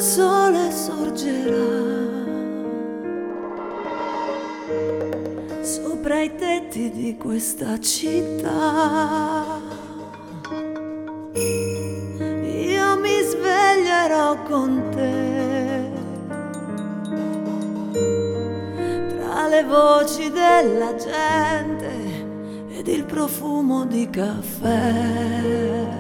sole sorgerà sopra i tetti di questa città, io mi sveglierò con te tra le voci della gente ed il profumo di caffè.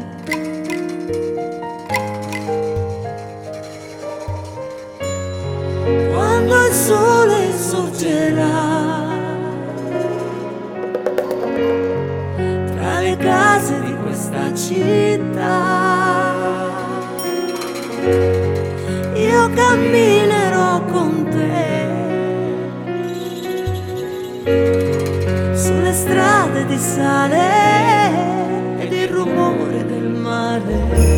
Quando il sole sorgerà tra le case di questa città, io camminerò con te sulle strade di sale ed il rumore del mare.